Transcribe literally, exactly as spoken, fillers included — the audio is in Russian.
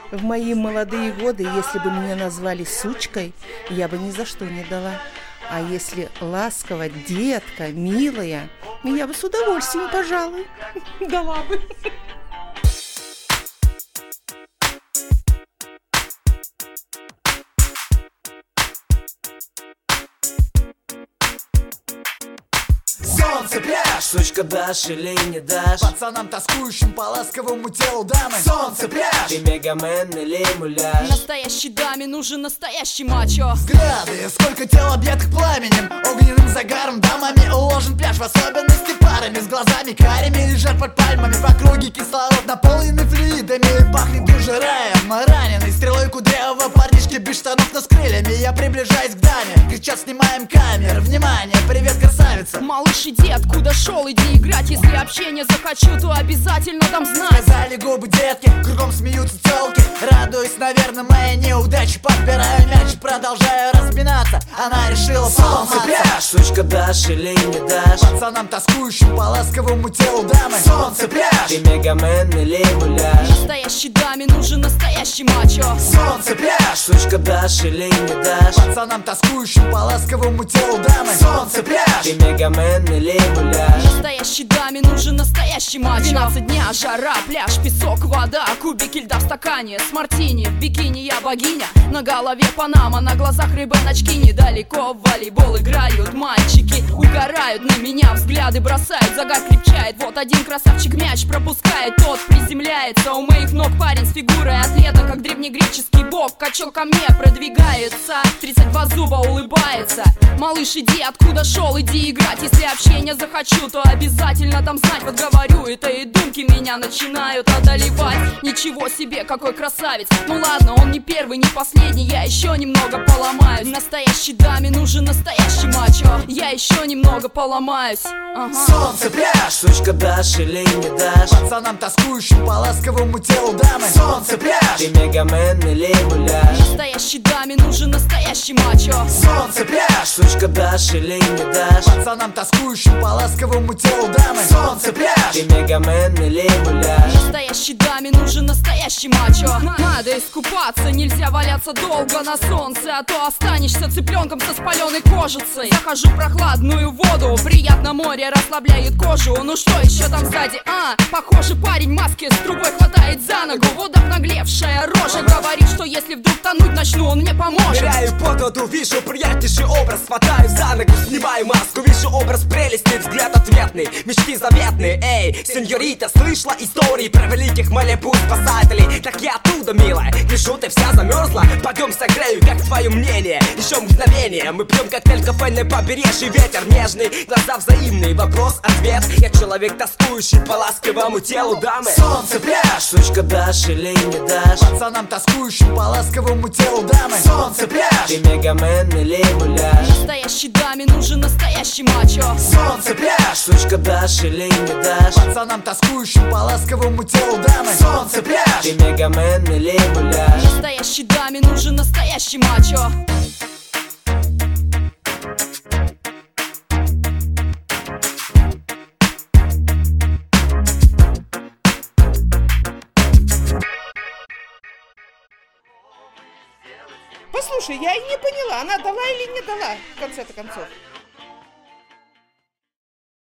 В мои молодые годы, если бы меня назвали сучкой, я бы ни за что не дала. А если ласково, детка, милая, я бы с удовольствием, пожалуй, дала бы. Солнце, пляж, сучка, дашь или не дашь? пацанам, тоскующим по ласковому телу дамы. Солнце, пляж, ты мегамен или муляж? Настоящей даме нужен настоящий мачо. Взгляды, сколько тел объятых пламенем, огненным загаром дамами уложен пляж. В особенности парами с глазами карими лежат под пальмами. В округе кислород наполненный флюидами. Пахнет уже раем, раненый стрелой кудрявого парнишки без штанов, но с крыльями. Я приближаюсь к даме, кричат: снимаем камеры. Внимание, привет, красавица. Малыш, иди, откуда шел, иди играть. Если общение захочу, то обязательно дам знать. Сказали губы детки, кругом смеются телки. Радуюсь, наверное, моей неудаче. Подбираю мяч, продолжаю разминаться. Она решила поломаться. Пляж, сучка, дашь или не дашь? Пацанам, тоскующим по ласковому телу дамы. Солнце, пляж, ты мегамен или муляж? Настоящей даме нужен настоящий мачо. Солнце, пляж, сучка, дашь или не дашь? Пацанам, тоскующим по ласковому телу дамы. Солнце, пляж, ты мегамен или муляж? Настоящей даме нужен настоящий мачо. двенадцать дня, жара, пляж, песок, вода, кубики льда в стакане с мартини. В бикини я богиня, на голове панама, на глазах рыбоночки. Недалеко в волейбол играют мальчики, угорают на меня, взгляды бросают, загар крепчает. Вот один красавчик мяч пропускает, тот приземляется. У моих ног парень с фигурой атлета, как древнегреческий бог. Качок ко мне продвигается, тридцать два зуба улыбается. Малыш, иди, откуда шел, иди играть. Если общение захочу, то обязательно дам знать. Вот говорю это, и думки меня начинают одолевать. Ничего себе, какой красавец. Ну ладно, он не первый, не последний, я еще немного поломаюсь. Настоящей даме нужен настоящий мачо. Я еще немного поломаюсь. Ага. Солнце, пляж, сучка, дашь или не дашь? Пацанам, тоскующим по ласковому телу дамы. Солнце, пляж, ты мегамен или муляж? Настоящей даме нужен настоящий мачо. Солнце, пляж, сучка, дашь или не дашь? Пацанам, тоскующим по ласковому телу дамы. Солнце, пляж, ты мегамен или муляж? Настоящей даме нужен настоящий мачо. Надо искупаться, нельзя валяться долго на солнце, а то останешься цыпленком со спаленной кожицей. Захожу в прохладную воду, приятно, море расслабляет кожу. Ну что еще там сзади, а? Похоже, парень в маске с трубой хватает за ногу. Вот обнаглевшая рожа говорит, что если вдруг тонуть начну, он мне поможет. Ныряю под воду, вижу приятнейший образ, хватаю за ногу, снимаю маску, вижу образ прелести, взгляд ответный, мечты заветные. Эй, сеньорита, слышала истории про великих Малибу спасателей? Так я оттуда, милая, вижу, ты вся замерзла. Пойдем согрею, как твое мнение? Еще мгновение, мы пьем коктейль, кафе на побережье, ветер нежный, глаза взаимные, вопрос-ответ. Я человек, тоскующий по ласковому телу дамы. Солнце, пляж, сучка, дашь или не дашь? Пацанам, тоскующим по ласковому телу дамы. Солнце, пляж, ты мегамен или муляж? Настоящей даме нужен настоящий мачо. Солнце, пляж, сучка, дашь или не дашь? Пацанам, тоскующим по ласковому телу дамы. Солнце, пляж, ты мегамен или муляж? Настоящей даме нужен настоящий мачо. Послушай, я и не поняла, она дала или не дала, в конце-то концов.